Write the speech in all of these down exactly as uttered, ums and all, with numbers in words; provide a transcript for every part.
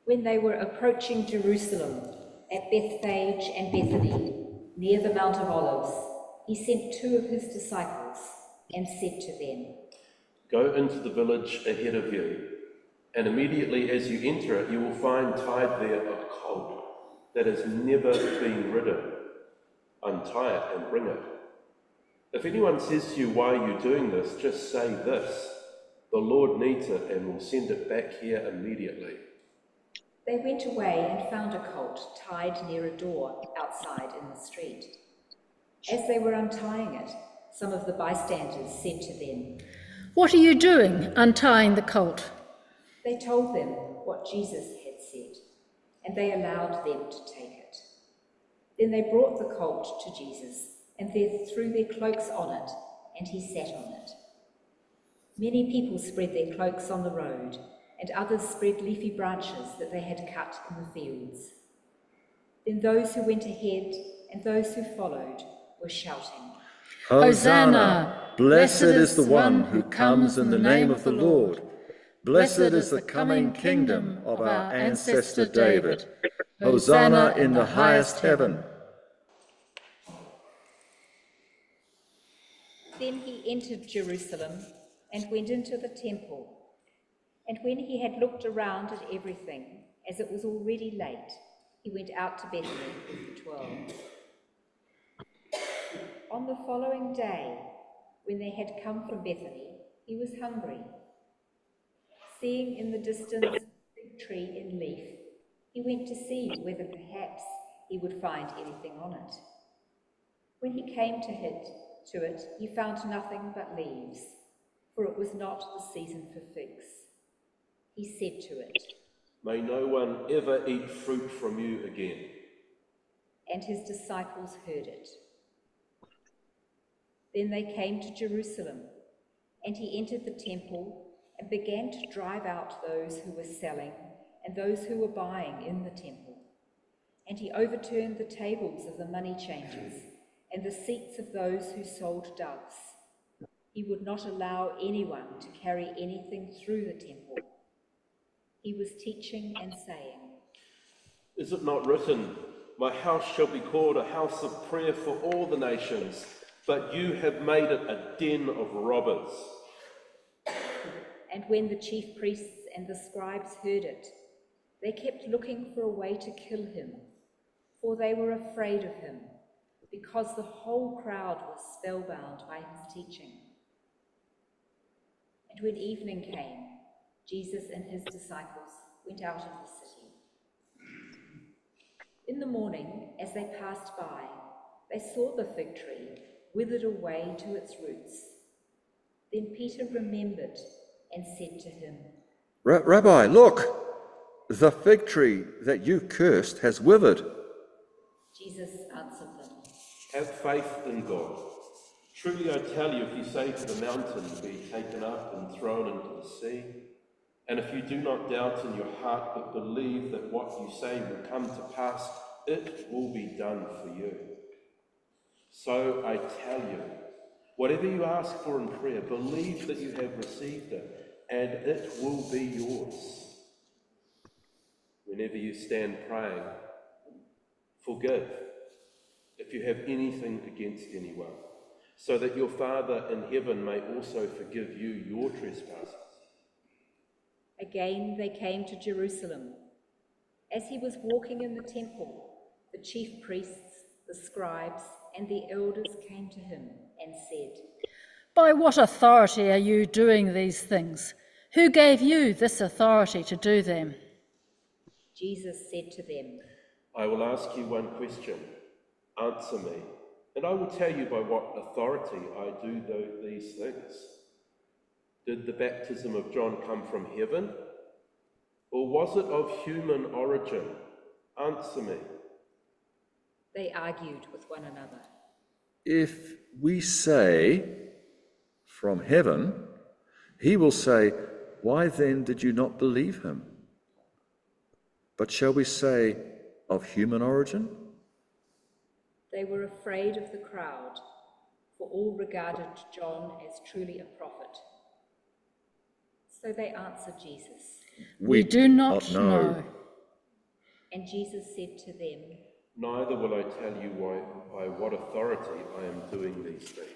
When they were approaching Jerusalem, at Bethphage and Bethany, near the Mount of Olives, he sent two of his disciples and said to them, "Go into the village ahead of you, and immediately as you enter it, you will find tied there a colt that has never been ridden. Untie it and bring it. If anyone says to you, 'Why are you doing this?' just say this, 'The Lord needs it and will send it back here immediately.'" They went away and found a colt tied near a door outside in the street. As they were untying it, some of the bystanders said to them, "What are you doing, untying the colt?" They told them what Jesus had said, and they allowed them to take it. Then they brought the colt to Jesus, and they threw their cloaks on it, and he sat on it. Many people spread their cloaks on the road, and others spread leafy branches that they had cut in the fields. Then those who went ahead and those who followed were shouting, "Hosanna! Blessed is the one who comes in the name of the Lord. Blessed is the coming kingdom of our ancestor David. Hosanna in the highest heaven." Then he entered Jerusalem and went into the temple. And when he had looked around at everything, as it was already late, he went out to Bethany with the twelve. On the following day, when they had come from Bethany, he was hungry. Seeing in the distance a fig tree in leaf, he went to see whether perhaps he would find anything on it. When he came to it, to it, he found nothing but leaves, for it was not the season for figs. He said to it, "May no one ever eat fruit from you again." And his disciples heard it. Then they came to Jerusalem, and he entered the temple and began to drive out those who were selling and those who were buying in the temple. And he overturned the tables of the money changers and the seats of those who sold doves. He would not allow anyone to carry anything through the temple. He was teaching and saying, "Is it not written, 'My house shall be called a house of prayer for all the nations,' but you have made it a den of robbers"? And when the chief priests and the scribes heard it, they kept looking for a way to kill him, for they were afraid of him, because the whole crowd was spellbound by his teaching. And when evening came, Jesus and his disciples went out of the city. In the morning, as they passed by, they saw the fig tree withered away to its roots. Then Peter remembered and said to him, "Rabbi, look, the fig tree that you cursed has withered." Jesus answered them, "Have faith in God. Truly I tell you, if you say to the mountain, 'Be taken up and thrown into the sea,' and if you do not doubt in your heart, but believe that what you say will come to pass, it will be done for you. So I tell you, whatever you ask for in prayer, believe that you have received it, and it will be yours. Whenever you stand praying, forgive if you have anything against anyone, so that your Father in heaven may also forgive you your trespasses." Again they came to Jerusalem. As he was walking in the temple, the chief priests, the scribes, and the elders came to him and said, "By what authority are you doing these things? Who gave you this authority to do them?" Jesus said to them, "I will ask you one question. Answer me, and I will tell you by what authority I do these things. Did the baptism of John come from heaven, or was it of human origin? Answer me." They argued with one another. "If we say, 'From heaven,' he will say, 'Why then did you not believe him?' But shall we say, 'Of human origin'?" They were afraid of the crowd, for all regarded John as truly a prophet. So they answered Jesus, "We, we do not know." know." And Jesus said to them, Neither will I tell you why, by what authority I am doing these things.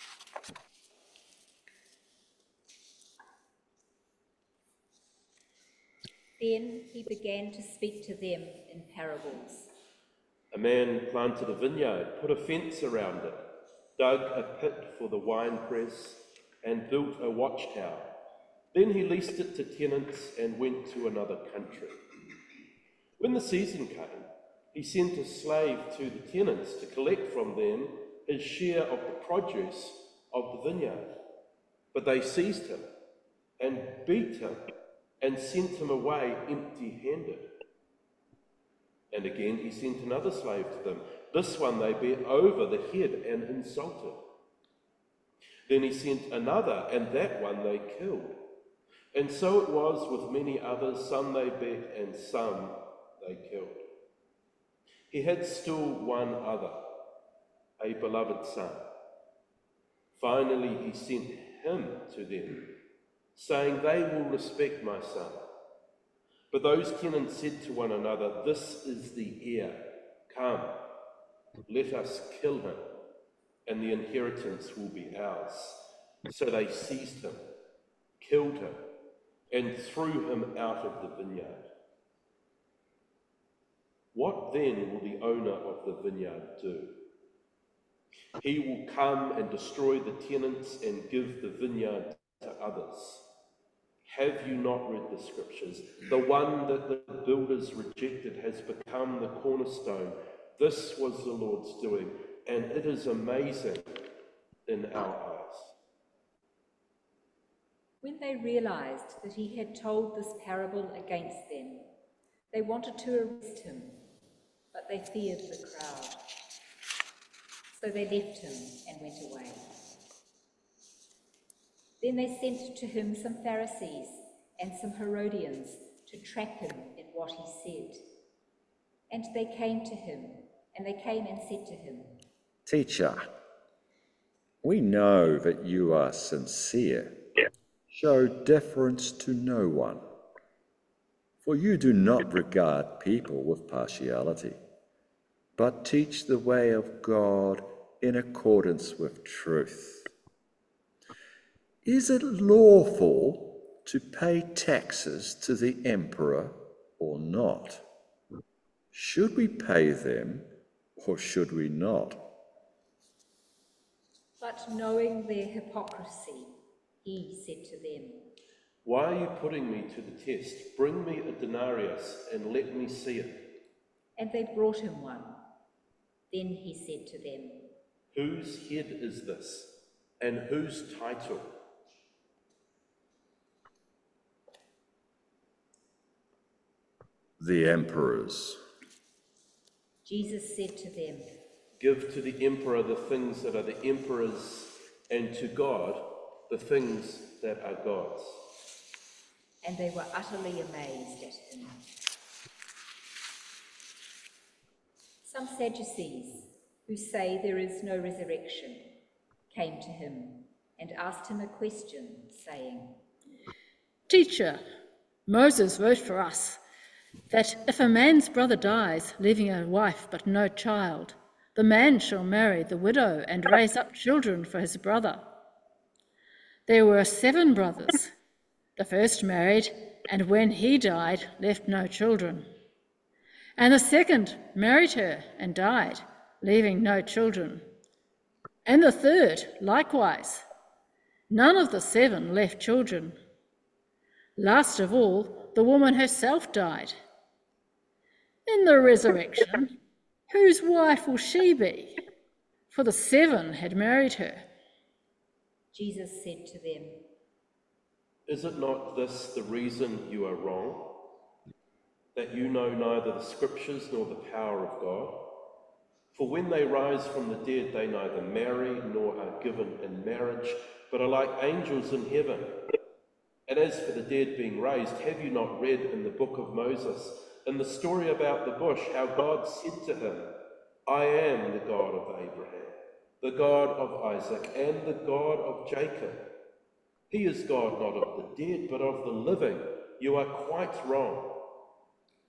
Then he began to speak to them in parables. A man planted a vineyard, put a fence around it, dug a pit for the winepress, and built a watchtower. Then he leased it to tenants and went to another country. When the season came, he sent a slave to the tenants to collect from them his share of the produce of the vineyard. But they seized him and beat him and sent him away empty-handed. And again he sent another slave to them. This one they beat over the head and insulted. Then he sent another, and that one they killed. And so it was with many others. Some they beat and some they killed. He had still one other, a beloved son. Finally he sent him to them, saying, They will respect my son. But those tenants said to one another, This is the heir. Come, let us kill him, and the inheritance will be ours. So they seized him, killed him, and threw him out of the vineyard. What then will the owner of the vineyard do? He will come and destroy the tenants and give the vineyard to others. Have you not read the scriptures? The one that the builders rejected has become the cornerstone. This was the Lord's doing, and it is amazing in our eyes. When they realized that he had told this parable against them, they wanted to arrest him, but they feared the crowd. So they left him and went away. Then they sent to him some Pharisees and some Herodians to trap him in what he said. And they came to him, and they came and said to him, Teacher, we know that you are sincere. Show deference to no one, for you do not regard people with partiality, but teach the way of God in accordance with truth. Is it lawful to pay taxes to the emperor or not? Should we pay them or should we not? But knowing their hypocrisy, he said to them, Why are you putting me to the test? Bring me a denarius and let me see it. And they brought him one. Then he said to them, Whose head is this, and whose title? The emperor's. Jesus said to them, Give to the emperor the things that are the emperor's, and to God the things that are God's. And they were utterly amazed at him. Some Sadducees, who say there is no resurrection, came to him and asked him a question, saying, Teacher, Moses wrote for us that if a man's brother dies, leaving a wife but no child, the man shall marry the widow and raise up children for his brother. There were seven brothers. The first married, and when he died, left no children. And the second married her and died, leaving no children. And the third likewise. None of the seven left children. Last of all, the woman herself died. In the resurrection, whose wife will she be? For the seven had married her. Jesus said to them, Is it not this the reason you are wrong? That you know neither the scriptures nor the power of God? For when they rise from the dead, they neither marry nor are given in marriage, but are like angels in heaven. And as for the dead being raised, have you not read in the book of Moses, in the story about the bush, how God said to him, I am the God of Abraham, the God of Isaac, and the God of Jacob. He is God not of the dead, but of the living. You are quite wrong.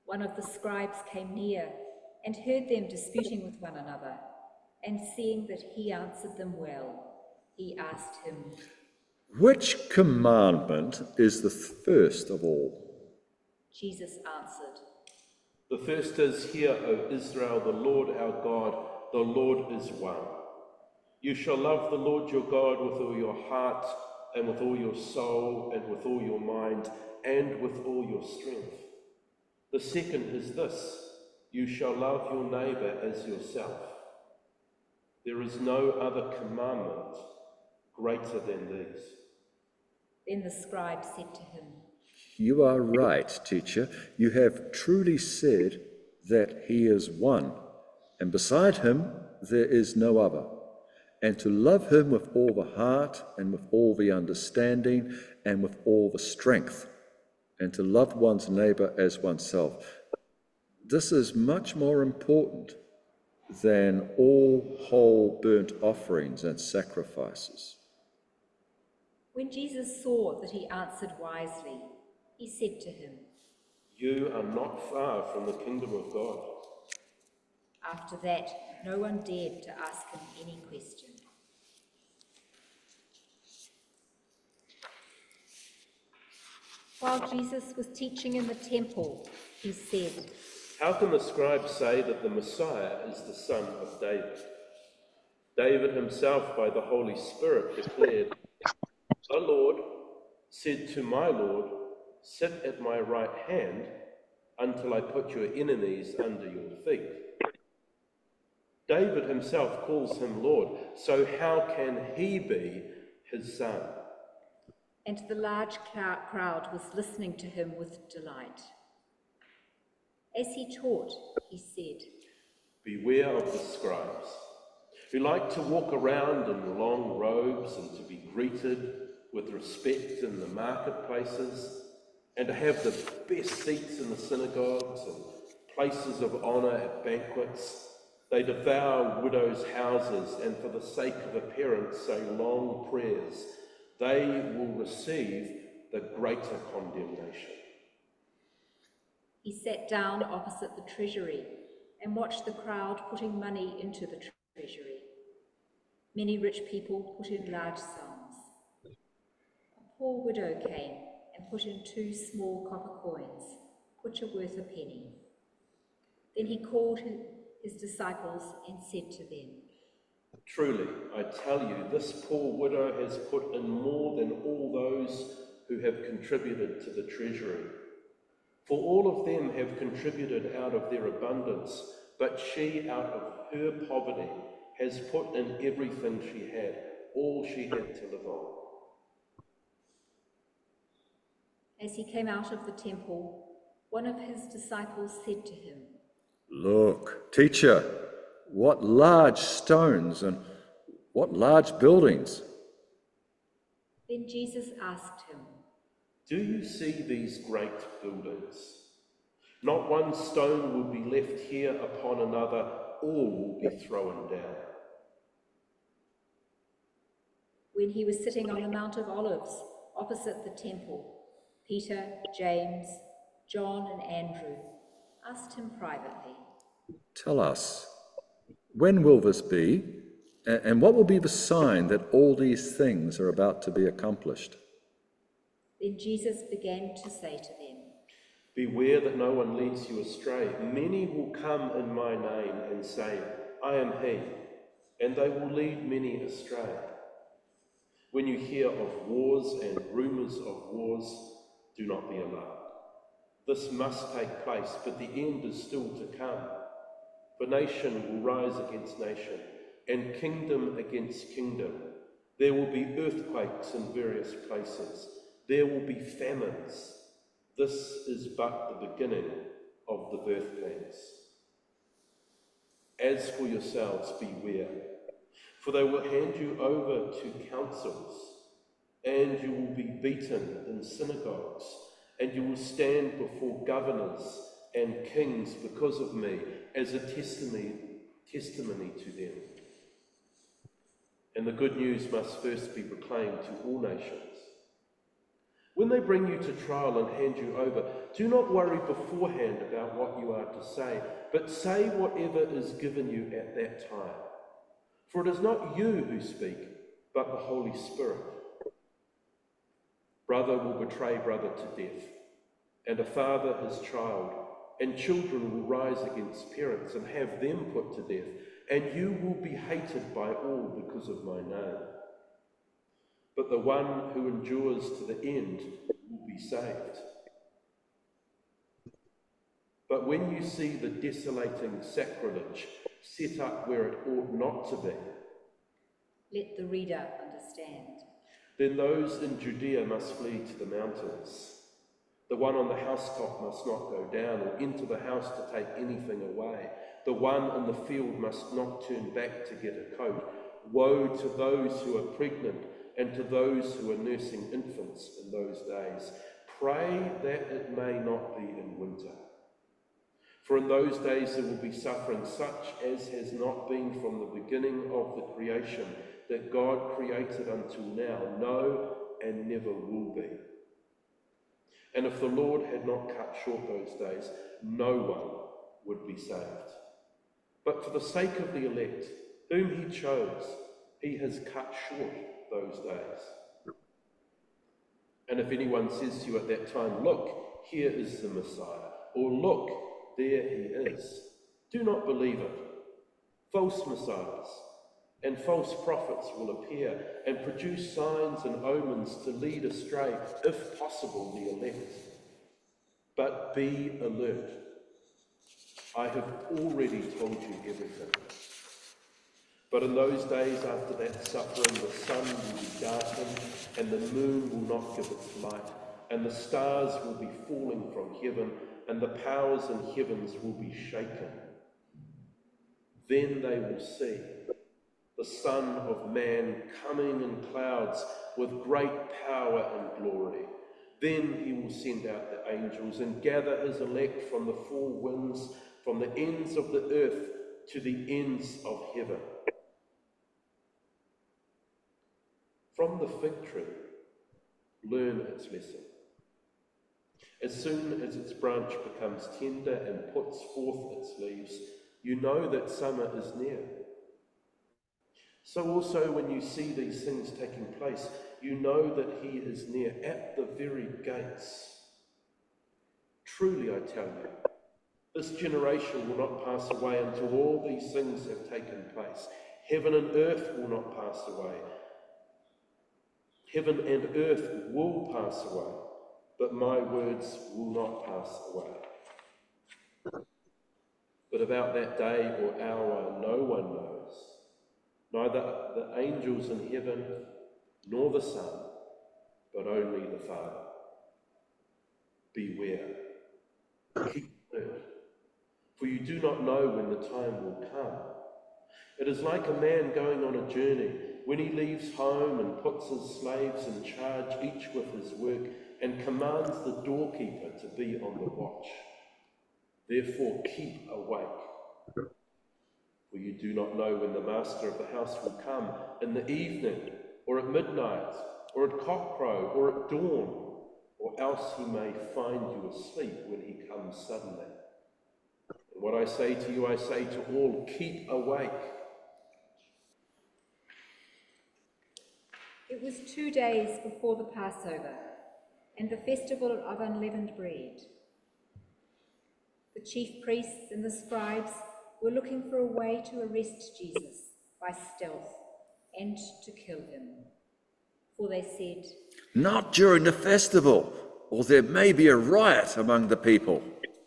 one of the scribes came near and heard them disputing with one another, and seeing that he answered them well, he asked him, "Which commandment is the first of all?" Jesus answered, "The first is, Hear, O Israel, the Lord our God, the Lord is one. You shall love the Lord your God with all your heart, and with all your soul, and with all your mind, and with all your strength. The second is this, you shall love your neighbour as yourself. There is no other commandment greater than these." Then the scribe said to him, "You are right, teacher. You have truly said that he is one, and beside him there is no other. And to love him with all the heart, and with all the understanding, and with all the strength, and to love one's neighbour as oneself. This is much more important than all whole burnt offerings and sacrifices." When Jesus saw that he answered wisely, he said to him, You are not far from the kingdom of God. After that, no one dared to ask him any question. While Jesus was teaching in the temple, he said, How can the scribes say that the Messiah is the son of David? David himself, by the Holy Spirit, declared, The Lord said to my Lord, Sit at my right hand until I put your enemies under your feet. David himself calls him Lord, so how can he be his son? And the large crowd was listening to him with delight. As he taught, he said, Beware of the scribes, who like to walk around in long robes and to be greeted with respect in the marketplaces, and to have the best seats in the synagogues and places of honour at banquets. They devour widows' houses, and for the sake of appearance say long prayers. They will receive the greater condemnation. He sat down opposite the treasury and watched the crowd putting money into the treasury. Many rich people put in large sums. A poor widow came and put in two small copper coins, which are worth a penny. Then he called his disciples and said to them, Truly, I tell you, this poor widow has put in more than all those who have contributed to the treasury. For all of them have contributed out of their abundance, but she, out of her poverty, has put in everything she had, all she had to live on. As he came out of the temple, one of his disciples said to him, "Look, teacher, what large stones and what large buildings." Then Jesus asked him, Do you see these great buildings? Not one stone will be left here upon another, all will be thrown down. When he was sitting on the Mount of Olives opposite the temple, Peter, James, John, and Andrew asked him privately, "Tell us, when will this be, and what will be the sign that all these things are about to be accomplished?" Then Jesus began to say to them, Beware that no one leads you astray. Many will come in my name and say, I am he, and they will lead many astray. When you hear of wars and rumours of wars, do not be alarmed. This must take place, but the end is still to come. For nation will rise against nation, and kingdom against kingdom. There will be earthquakes in various places. There will be famines. This is but the beginning of the birth pangs. As for yourselves, beware, for they will hand you over to councils, and you will be beaten in synagogues, and you will stand before governors and kings because of me as a testimony, testimony to them. And the good news must first be proclaimed to all nations. When they bring you to trial and hand you over, do not worry beforehand about what you are to say, but say whatever is given you at that time. For it is not you who speak, but the Holy Spirit. Brother will betray brother to death, and a father his child, and children will rise against parents and have them put to death, and you will be hated by all because of my name. But the one who endures to the end will be saved. But when you see the desolating sacrilege set up where it ought not to be, let the reader understand. Then those in Judea must flee to the mountains. The one on the housetop must not go down or into the house to take anything away. The one in the field must not turn back to get a coat. Woe to those who are pregnant and to those who are nursing infants in those days. Pray that it may not be in winter. For in those days there will be suffering such as has not been from the beginning of the creation that God created until now, no, and never will be. And if the Lord had not cut short those days, no one would be saved. But for the sake of the elect, whom he chose, he has cut short those days. And if anyone says to you at that time, look, here is the Messiah, or look, there he is, do not believe it. False messiahs and false prophets will appear and produce signs and omens to lead astray, if possible, the elect. But be alert. I have already told you everything. But in those days after that suffering, the sun will be darkened, and the moon will not give its light, and the stars will be falling from heaven, and the powers in heavens will be shaken. Then they will see the Son of Man coming in clouds with great power and glory. Then he will send out the angels and gather his elect from the four winds, from the ends of the earth to the ends of heaven. From the fig tree, learn its lesson. As soon as its branch becomes tender and puts forth its leaves, you know that summer is near. So also when you see these things taking place, you know that he is near, at the very gates. Truly I tell you, this generation will not pass away until all these things have taken place. Heaven and earth will not pass away. Heaven and earth will pass away, but my words will not pass away. But about that day or hour no one knows, neither the angels in heaven nor the Son, but only the Father. Beware, keep alert, for you do not know when the time will come. It is like a man going on a journey, when he leaves home and puts his slaves in charge, each with his work, and commands the doorkeeper to be on the watch. Therefore keep awake, for you do not know when the master of the house will come, in the evening, or at midnight, or at cockcrow, or at dawn, or else he may find you asleep when he comes suddenly. And what I say to you, I say to all, keep awake. It was two days before the Passover and the festival of unleavened bread. The chief priests and the scribes were looking for a way to arrest Jesus by stealth and to kill him. For they said, "Not during the festival, or there may be a riot among the people."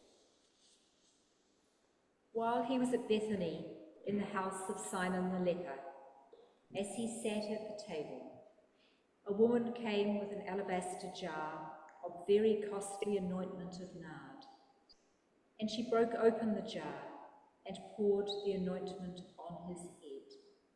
While he was at Bethany in the house of Simon the leper, as he sat at the table, a woman came with an alabaster jar of very costly anointment of nard, and she broke open the jar and poured the anointment on his head.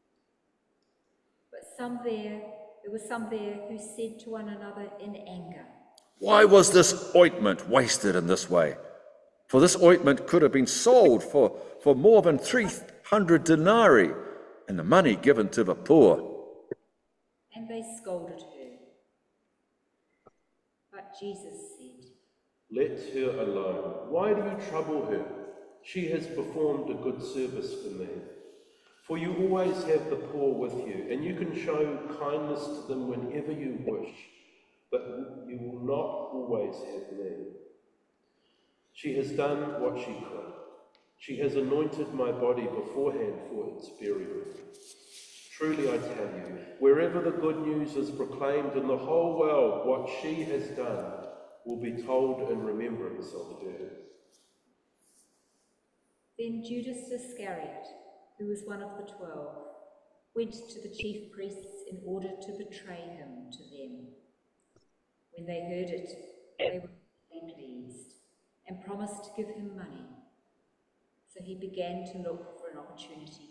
But some there, there were some there who said to one another in anger, "Why was this ointment wasted in this way? For this ointment could have been sold for, for more than three hundred denarii, and the money given to the poor." And they scolded her. Jesus said, "Let her alone. Why do you trouble her? She has performed a good service for me. For you always have the poor with you, and you can show kindness to them whenever you wish, but you will not always have me. She has done what she could. She has anointed my body beforehand for its burial. Truly I tell you, wherever the good news is proclaimed in the whole world, what she has done will be told in remembrance of her." Then Judas Iscariot, who was one of the twelve, went to the chief priests in order to betray him to them. When they heard it, they were greatly pleased and promised to give him money. So he began to look for an opportunity